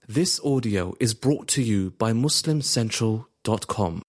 This audio is brought to you by MuslimCentral.com.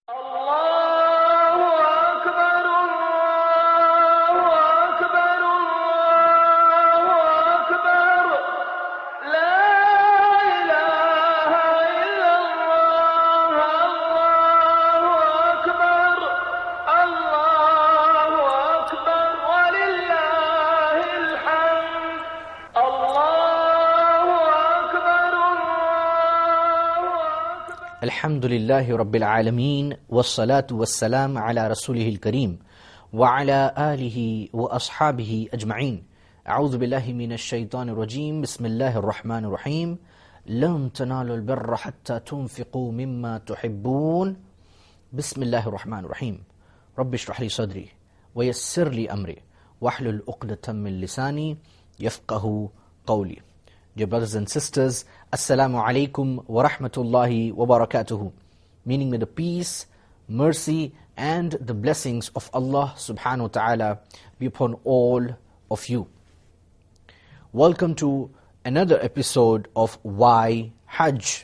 Alhamdulillahi Rabbil Alameen, wassalatu wassalam ala Rasulihil Kareem, wa ala alihi wa ashabihi ajma'een. A'udhu billahi minash shaitanir rajim, bismillahir rahmanir rahim. Lan tanalu al-birra hatta tunfiqu mimma tuhibbun. Bismillahir rahmanir rahim. Rabbi shrah li sadri, wa yassir li amri, wahlul uqdatan min lisani, yafqahu qawli. Dear brothers and sisters, Assalamu alaikum wa rahmatullahi wa barakatuhu. Meaning may the peace, mercy and the blessings of Allah subhanahu wa ta'ala be upon all of you. Welcome to another episode of Why Hajj.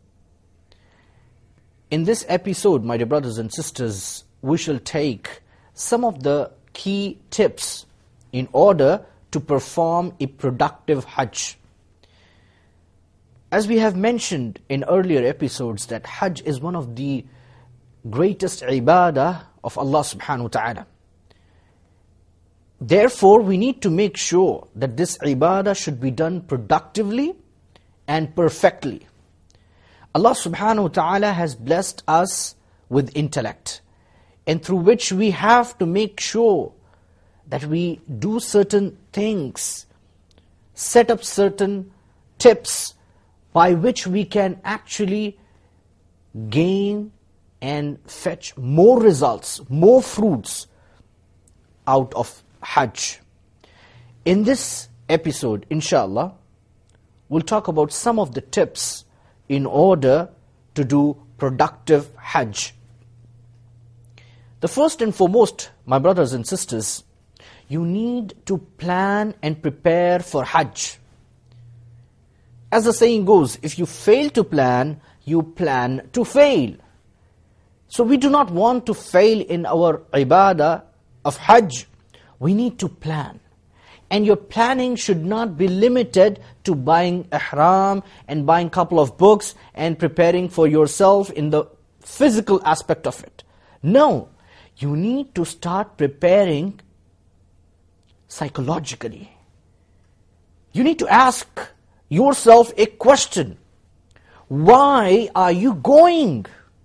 In this episode, my dear brothers and sisters, we shall take some of the key tips in order to perform a productive Hajj. As we have mentioned in earlier episodes that Hajj is one of the greatest ibadah of Allah subhanahu wa ta'ala. Therefore, we need to make sure that this ibadah should be done productively and perfectly. Allah subhanahu wa ta'ala has blessed us with intellect, and through which we have to make sure that we do certain things, set up certain tips by which we can actually gain and fetch more results, more fruits out of Hajj. In this episode, inshallah, we'll talk about some of the tips in order to do productive Hajj. The first and foremost, my brothers and sisters, you need to plan and prepare for Hajj. As the saying goes, if you fail to plan, you plan to fail. So we do not want to fail in our ibadah of Hajj. We need to plan. And your planning should not be limited to buying ihram and buying a couple of books and preparing for yourself in the physical aspect of it. No, you need to start preparing psychologically. You need to ask yourself a question. Why are you going?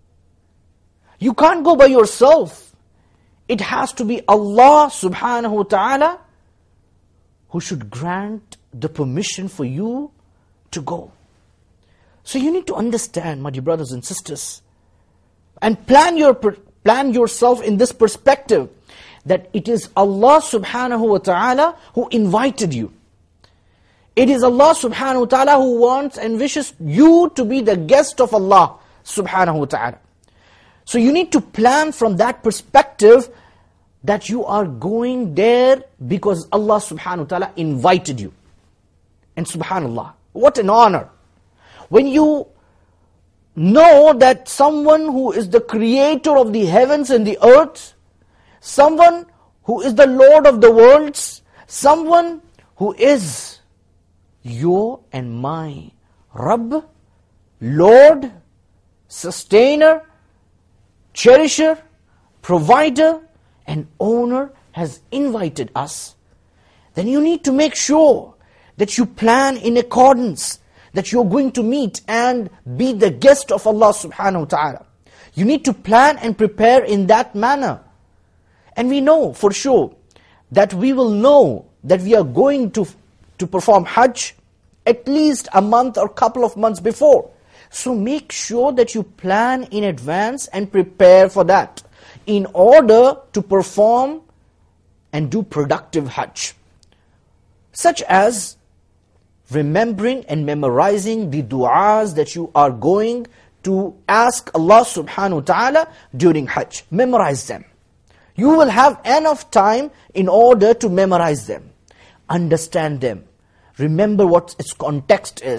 You can't go by yourself. It has to be Allah subhanahu wa ta'ala who should grant the permission for you to go. So you need to understand, my dear brothers and sisters, and plan yourself in this perspective, that it is Allah subhanahu wa ta'ala who invited you. It is Allah subhanahu wa ta'ala who wants and wishes you to be the guest of Allah subhanahu wa ta'ala. So you need to plan from that perspective that you are going there because Allah subhanahu wa ta'ala invited you. And subhanallah, what an honor. When you know that someone who is the creator of the heavens and the earth, someone who is the Lord of the worlds, someone who is your and my Rabb, Lord, Sustainer, Cherisher, Provider, and Owner has invited us, then you need to make sure that you plan in accordance, that you're going to meet and be the guest of Allah subhanahu wa ta'ala. You need to plan and prepare in that manner. And we know for sure that we will know that we are going to perform Hajj at least a month or couple of months before. So make sure that you plan in advance and prepare for that in order to perform and do productive Hajj. Such as remembering and memorizing the du'as that you are going to ask Allah subhanahu wa ta'ala during Hajj. Memorize them. You will have enough time in order to memorize them. Understand them. Remember what its context is.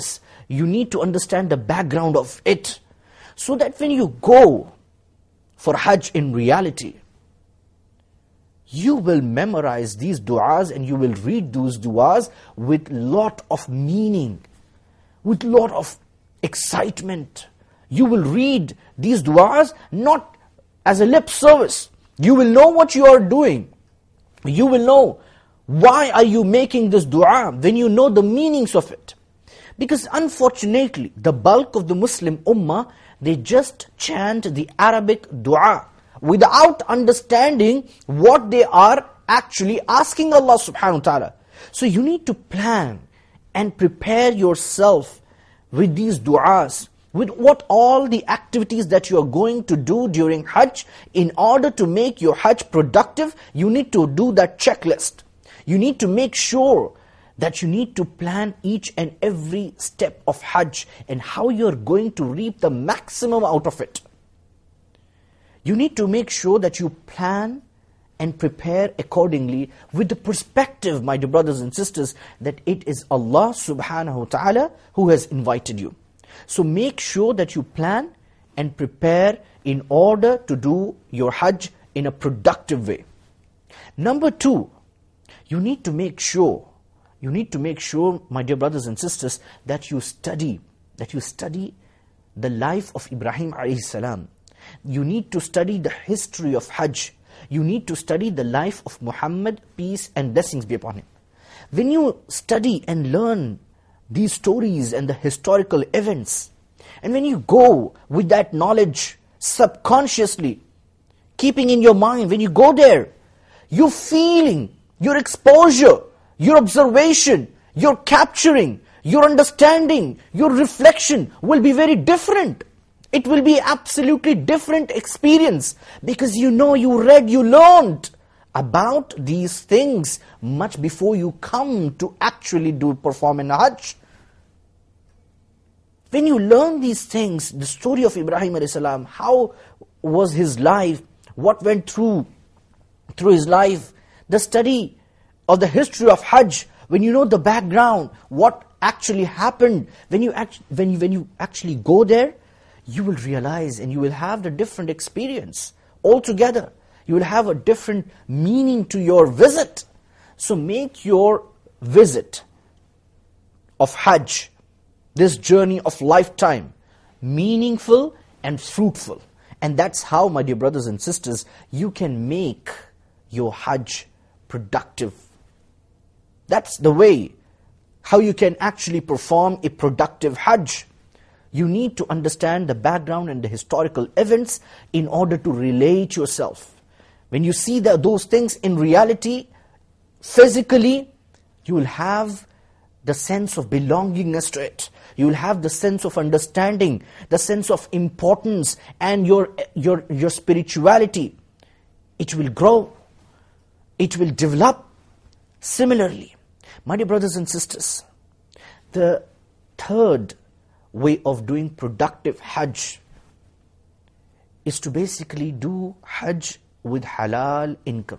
You need to understand the background of it, so that when you go for Hajj in reality, you will memorize these du'as and you will read those du'as with lot of meaning, with lot of excitement. You will read these du'as not as a lip service. You will know what you are doing. You will know why are you making this du'a when you know the meanings of it. Because unfortunately, the bulk of the Muslim ummah, they just chant the Arabic du'a without understanding what they are actually asking Allah subhanahu wa ta'ala. So you need to plan and prepare yourself with these du'as, with what all the activities that you are going to do during Hajj. In order to make your Hajj productive, you need to do that checklist. You need to make sure that you need to plan each and every step of Hajj and how you're going to reap the maximum out of it. You need to make sure that you plan and prepare accordingly with the perspective, my dear brothers and sisters, that it is Allah subhanahu wa ta'ala who has invited you. So make sure that you plan and prepare in order to do your Hajj in a productive way. Number 2, you need to make sure, my dear brothers and sisters, that you study the life of Ibrahim alayhi salam. You need to study the history of Hajj. You need to study the life of Muhammad, peace and blessings be upon him. When you study and learn these stories and the historical events, and when you go with that knowledge subconsciously, keeping in your mind, when you go there, your feeling, your exposure, your observation, your capturing, your understanding, your reflection will be very different. It will be absolutely different experience, because you know, you read, you learned about these things much before you come to actually perform an Hajj. When you learn these things, the story of Ibrahim alayhi salam, how was his life, what went through his life, the study of the history of Hajj, when you know the background, what actually happened, when you actually go there, you will realize and you will have the different experience altogether. You will have a different meaning to your visit. So make your visit of Hajj, this journey of lifetime, meaningful and fruitful. And that's how, my dear brothers and sisters, you can make your Hajj productive. That's the way how you can actually perform a productive Hajj. You need to understand the background and the historical events in order to relate yourself. When you see those things in reality, physically, you will have the sense of belongingness to it. You will have the sense of understanding, the sense of importance, and your spirituality. It will grow. It will develop. Similarly, my dear brothers and sisters, the third way of doing productive Hajj is to basically do Hajj with halal income.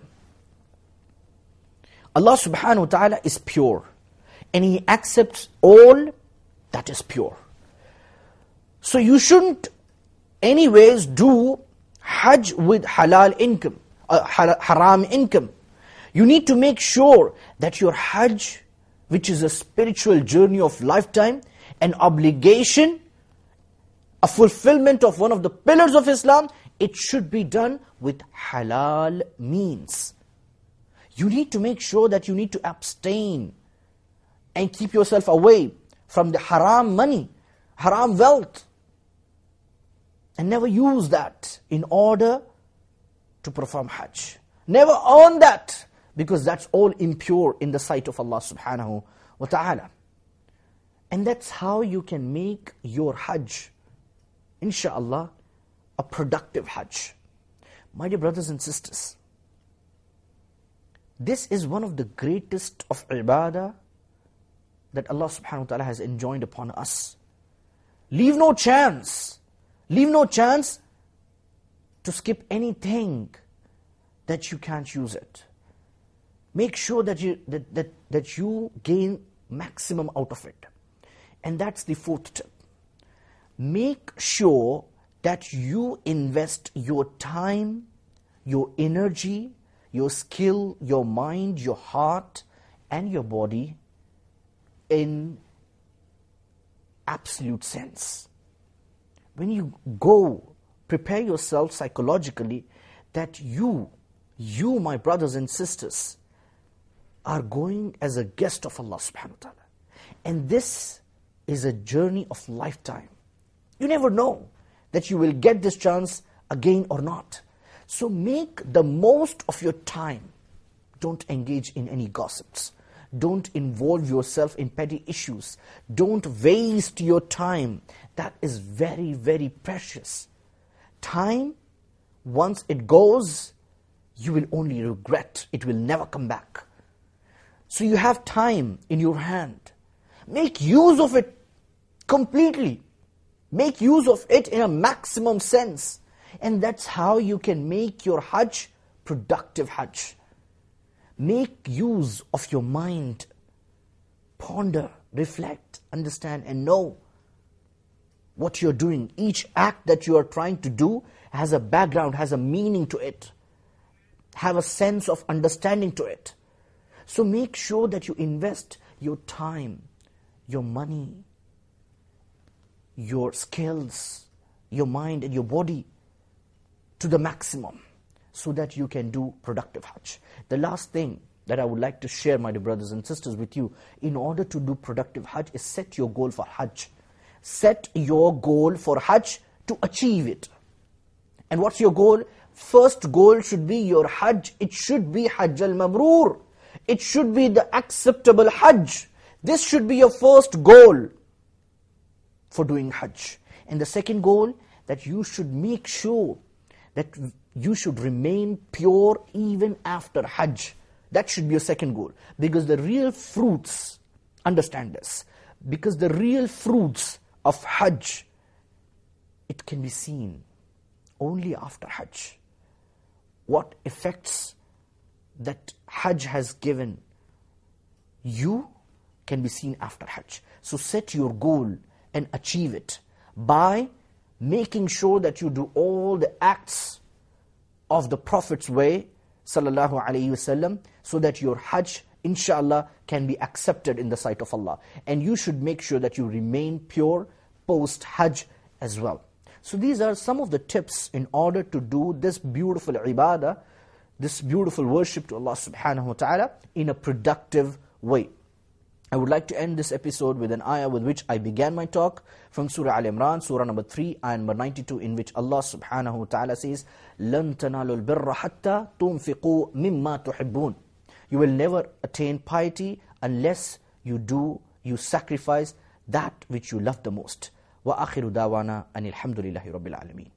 Allah subhanahu wa ta'ala is pure, and He accepts all that is pure. So you shouldn't anyways do Hajj with halal income, haram income. You need to make sure that your Hajj, which is a spiritual journey of lifetime, an obligation, a fulfillment of one of the pillars of Islam, it should be done with halal means. You need to make sure that you need to abstain and keep yourself away from the haram money, haram wealth, and never use that in order to perform Hajj. Never earn that, because that's all impure in the sight of Allah subhanahu wa ta'ala. And that's how you can make your Hajj, inshaAllah, a productive Hajj. My dear brothers and sisters, this is one of the greatest of ibadah that Allah subhanahu wa ta'ala has enjoined upon us. Leave no chance to skip anything that you can't use it. Make sure that you gain maximum out of it. And that's the fourth tip. Make sure that you invest your time, your energy, your skill, your mind, your heart, and your body in absolute sense. When you go, prepare yourself psychologically that you, my brothers and sisters, are going as a guest of Allah subhanahu wa ta'ala. And this is a journey of lifetime. You never know that you will get this chance again or not. So make the most of your time. Don't engage in any gossips. Don't involve yourself in petty issues. Don't waste your time. That is very, very precious. Time, once it goes, you will only regret. It will never come back. So you have time in your hand. Make use of it completely. Make use of it in a maximum sense. And that's how you can make your Hajj productive Hajj. Make use of your mind. Ponder, reflect, understand, and know what you're doing. Each act that you are trying to do has a background, has a meaning to it. Have a sense of understanding to it. So make sure that you invest your time, your money, your skills, your mind and your body to the maximum so that you can do productive Hajj. The last thing that I would like to share, my dear brothers and sisters, with you, in order to do productive Hajj is set your goal for Hajj. Set your goal for Hajj to achieve it. And what's your goal? First goal should be your Hajj. It should be Hajj al-Mabrur. It should be the acceptable Hajj. This should be your first goal for doing Hajj. And the second goal, that you should make sure that you should remain pure even after Hajj. That should be your second goal. Because the real fruits, understand this, because the real fruits of Hajj, it can be seen only after Hajj. What effects that Hajj has given you can be seen after Hajj. So set your goal and achieve it by making sure that you do all the acts of the Prophet's way, sallallahu alaihi wasallam, so that your Hajj, inshallah, can be accepted in the sight of Allah. And you should make sure that you remain pure post-Hajj as well. So these are some of the tips in order to do this beautiful ibadah, this beautiful worship to Allah subhanahu wa ta'ala in a productive way. I would like to end this episode with an ayah with which I began my talk from Surah Al-Imran, Surah number 3, ayah number 92, in which Allah subhanahu wa ta'ala says, لَن تَنَالُوا الْبِرَّ حَتَّى تُنْفِقُوا مِمَّا تُحِبُّونَ. You will never attain piety unless you sacrifice that which you love the most. وَآخِرُ دَعْوَانَا أَنِ الْحَمْدُ لِلَّهِ رَبِّ الْعَالَمِينَ.